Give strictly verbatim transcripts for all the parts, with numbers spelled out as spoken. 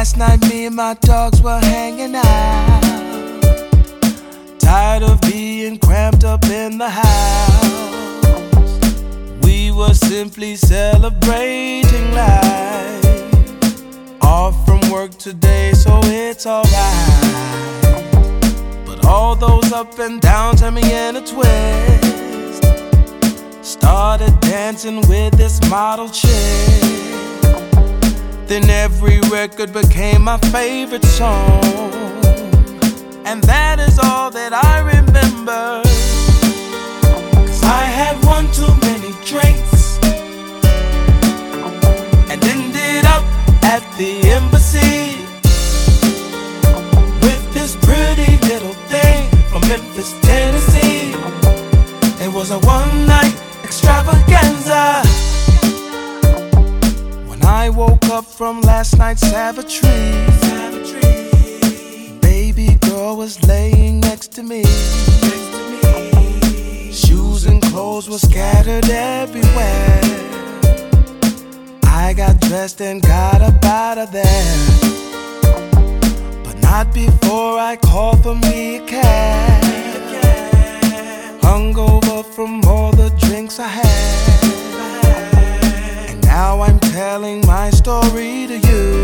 Last night me and my dogs were hanging out, tired of being cramped up in the house. We were simply celebrating life. Off from work today, so it's alright. But all those up and downs had me in a twist. Started dancing with this model chick. Then every record became my favorite song, and that is all that I remember. Cause I had one too many drinks and ended up at the embassy with this pretty little thing from Memphis, Tennessee. It was a one-night extravaganza. When I woke up from last night's savagery, baby girl was laying next to me. Shoes and clothes were scattered everywhere. I got dressed and got up out of there, but not before I called for me a cab. Hungover from all the drinks I had, and now I'm telling my story to you.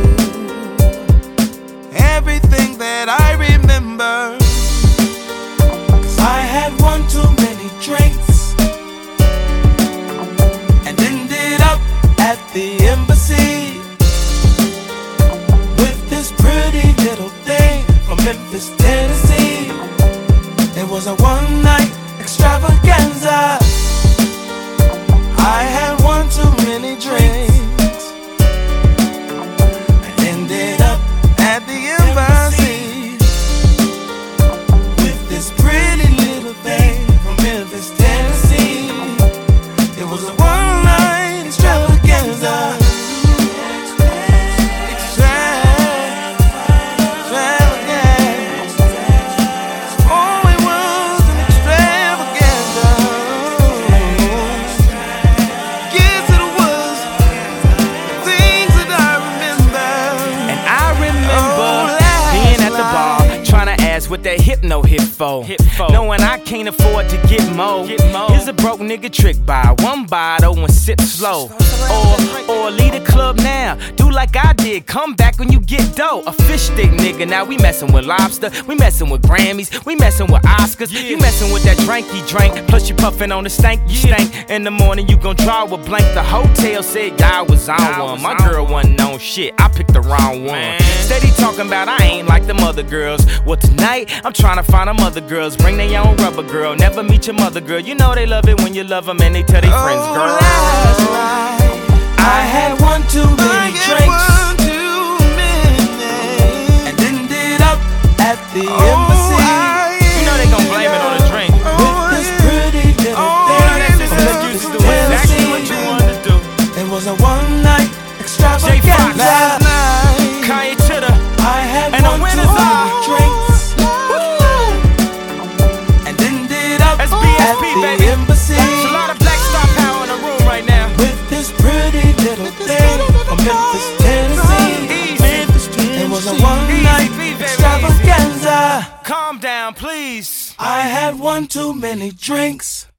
Everything that I remember. Cause I had one too many drinks and ended up at the embassy with this pretty little thing from Memphis, Tennessee. It was a one-night extravaganza. I had one too many drinks and ended up at the embassy with this pretty little thing from Memphis, Tennessee. It was a one-night extravaganza. With that hypno hit for, knowing I can't afford to get more. Here's a broke nigga trick: buy one bottle and sip slow, or or leave the club now. Do like I did, come back when you get dough. A fish stick nigga, now we messin' with lobster, we messin' with Grammys, we messin' with Oscars. You messin' with that drink you drank, plus you puffin' on the stank you stank. In the morning you gon' draw a blank. The hotel said y'all was on one. My girl wasn't on shit, I picked the wrong one. Steady talking about I ain't like them other girls. Well tonight I'm tryna find them other girls. Bring their own rubber girl. Never meet your mother girl. You know they love it when you love them and they tell their oh, friends, girl. Last night I had one too many drinks one too many and ended up at the oh, embassy. I, you know they gon' blame it on the drink. With this pretty little oh, thing from Memphis, Tennessee. What you wanted to do. It was a one-night extravaganza. Last night Kanye to the I had and one the too winners many are drinks and ended up S B S P, at the baby. embassy. There's a lot of black star power in the room right now. With this pretty little thing from Memphis, Tennessee. Memphis, Tennessee. It was a one-night extravaganza. Calm down, please. I had one too many drinks